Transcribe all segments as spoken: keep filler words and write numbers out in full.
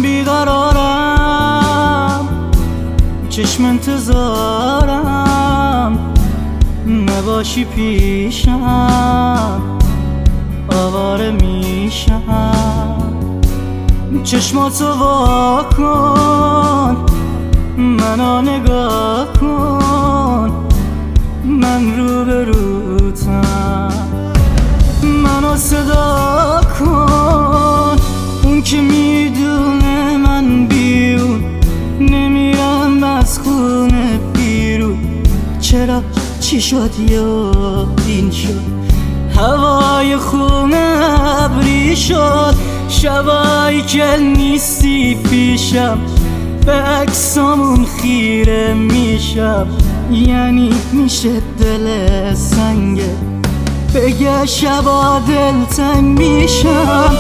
بیقرارم، چشم انتظارم، نباشی پیشم آواره میشم. چشماتو وا کن، منو نگاه کن، من روبروتم. منو صدا کن، اون که میدونه من بیرون نمیرم از خونه بیرون. چرا چی شد یا این شد؟ هوای خونه ابری شد، شبایی که نیستی پیشم به عکسامون خیره میشم. یعنی میشه دل سنگه بگه شبا دلتنگ میشم.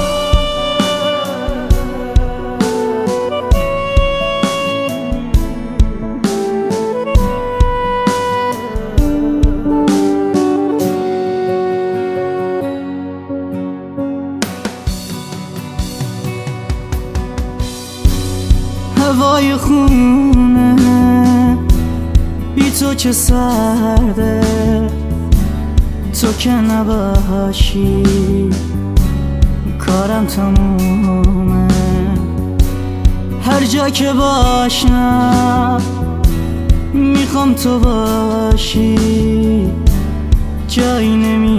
هوای خونه بی تو که سرده، تو که نباشی کارم تمومه. هر جا که باشم میخوام تو باشی، جایی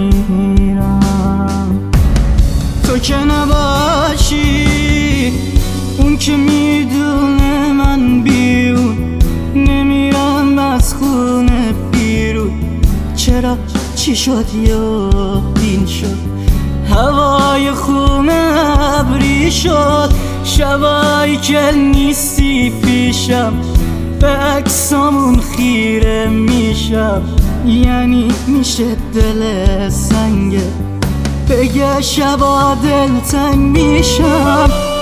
نمیرم تو که نباشی. اون که میدونه من بیرون نمیرم از خونه بیرون. چرا چی شد یا این شد؟ هوای خونه ابری شد، شبایی که نیستی پیشم به عکسامون خیره میشم. یعنی میشه دل سنگه بگه شبا دلتنگ میشم.